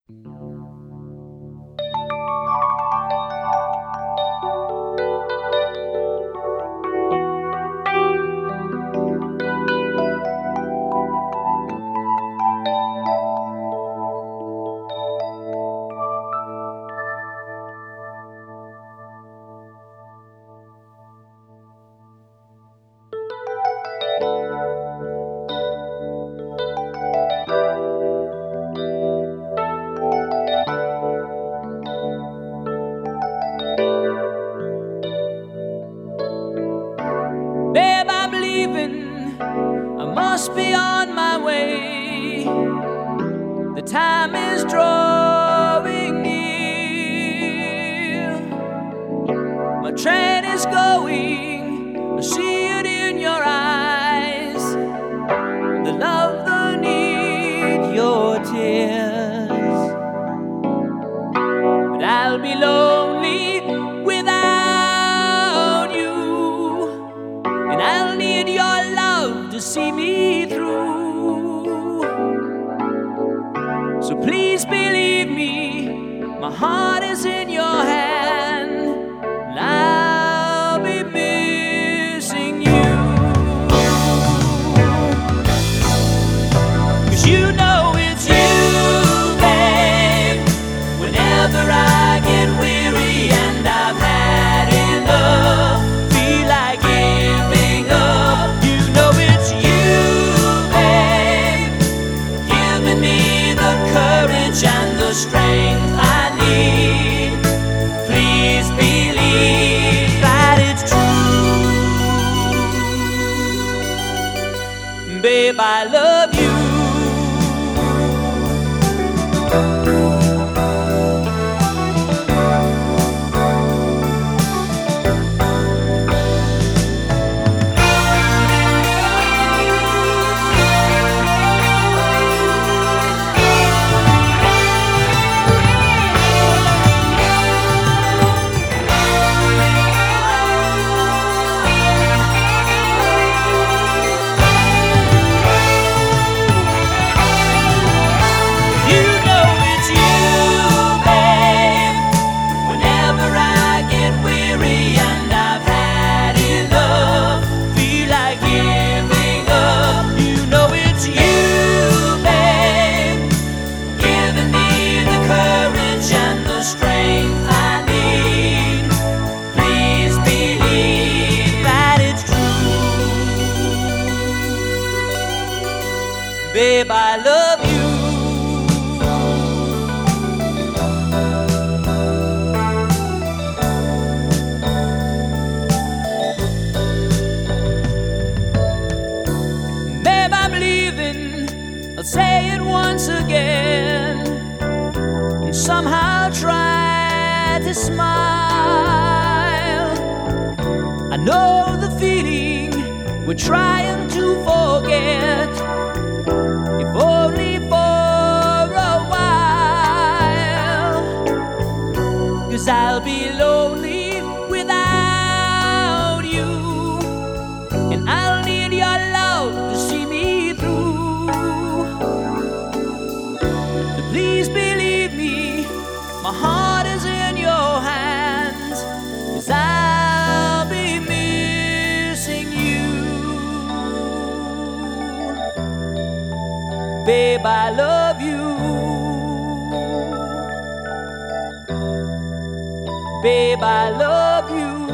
Babe, I'm leaving, I must be on my way. The time is drawing near. My train is going, I see it in your eyes. The love, the need, your tears. But I'll be lonely without you, and I'll need your love to see me through. So please believe me, my heart is in your hand, and I'll be missing you. 'Cause you know it's you, babe. Whenever I get weary and I've had enough, feel like giving up, you know it's you, babe, giving me the courage and the strength I need. Please believe that it's true. Babe, I love you. Babe, I love you. Babe, I'm leaving, I'll say it once again, and somehow try to smile. I know the feeling we're trying to forget, if only for a while. 'Cause I'll be lonely without you, and I'll need your love to see me through. So please believe me, my heart is in your hands, 'cause I'll be missing you. Babe, I love you. Babe, I love you.